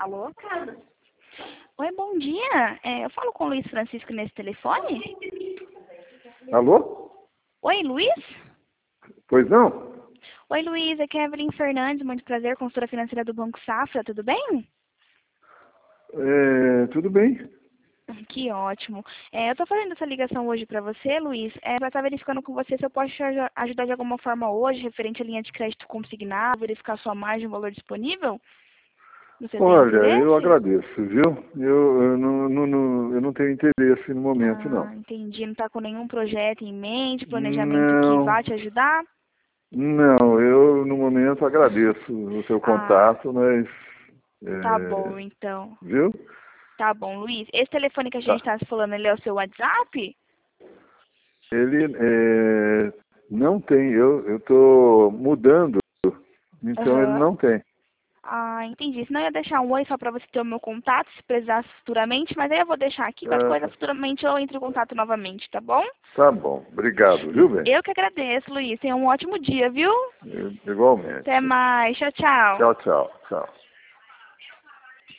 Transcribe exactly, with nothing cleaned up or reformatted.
Alô? Oi, bom dia. É, eu falo com o Luiz Francisco nesse telefone? Alô? Oi, Luiz? Pois não? Oi, Luiz. Aqui é Evelyn Fernandes. Muito prazer, consultora financeira do Banco Safra. Tudo bem? É, tudo bem. Que ótimo. É, eu estou fazendo essa ligação hoje para você, Luiz, é, para estar verificando com você se eu posso te aj- ajudar de alguma forma hoje, referente à linha de crédito consignado, verificar sua margem, o valor disponível. Você tem Olha, eu interesse? agradeço, viu? Eu, eu, não, não, não- eu não tenho interesse no momento, não. Ah, entendi. Não está com nenhum projeto em mente, planejamento que Não, vá te ajudar? não, eu no momento agradeço o seu Ah, contato, mas... tá é, bom, então. viu? Tá bom, Luiz. Esse telefone que a gente Tá. está se falando, ele é o seu WhatsApp? Ele é, não tem, eu estou mudando, então ele Aham. não tem. Ah, entendi. Senão eu ia deixar um oi só para você ter o meu contato, se precisasse futuramente, mas aí eu vou deixar aqui, qualquer coisa Ah, futuramente eu entro em contato novamente, tá bom? tá bom, obrigado, viu, bem? Eu que agradeço, Luiz. Tenha um ótimo dia, viu? Igualmente. Até mais. Tchau, tchau. Tchau, tchau, tchau.